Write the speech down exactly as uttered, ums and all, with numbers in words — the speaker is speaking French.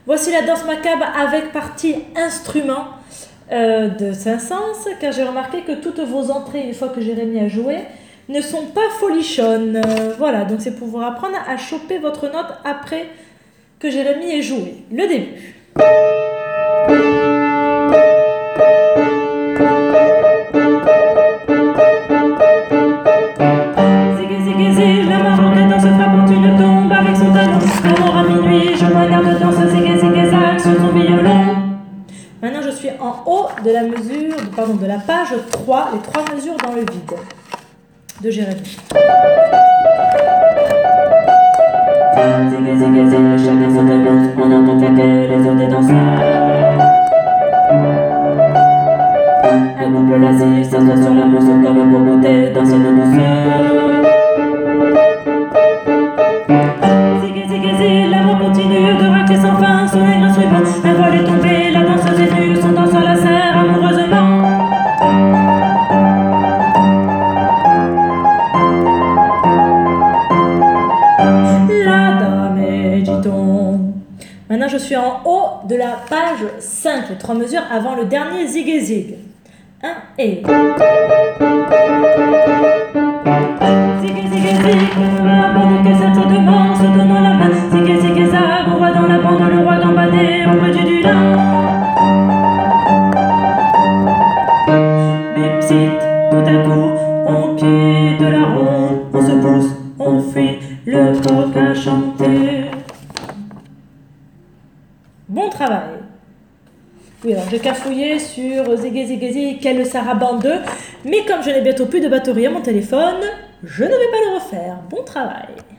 Voici la danse macabre avec partie instrument euh, de Saint-Saëns, car j'ai remarqué que toutes vos entrées, une fois que Jérémy a joué, ne sont pas folichonnes. Euh, voilà, donc c'est pour vous apprendre à choper votre note après que Jérémy ait joué. Le début. Ziggy, ziggy, zig, la marocaine danse frappant une tombe avec son talon. Amour à minuit, je vois l'air de danse, ziggy, ziggy, zag sur son violon. Maintenant, je suis en haut de la mesure, pardon, de la page trois, les trois mesures dans le vide de Jérémy. Ziggy, ziggy, zig, chacun se dénonce, on entend claquer les os des danseurs. Un couple lascif s'assoit sur la mousse comme pour goûter d'anciennes douceurs. Ziggy, ziggy, zig, l'amour continue de racler sans fin, son aigre suivant. Un voile est tombé, la danseuse est nue, son danseur la serre amoureusement. La dame est dit-on. Maintenant, je suis en haut de la page cinq, les trois mesures avant le dernier zig et zig. un et. Zig et zig et zig, la bande que cette demande, se donnant la main. Zig et zig et zag, on voit dans la bande le roi gambadé auprès du Dulin. Bipsit, tout à coup, au pied de la ronde, on se pousse, on fuit, le coq a chanté. Bon travail. Oui, alors j'ai cafouillé sur Ziggy Ziggy Zig, quelle sarabande, mais comme je n'ai bientôt plus de batterie à mon téléphone, je ne vais pas le refaire. Bon travail.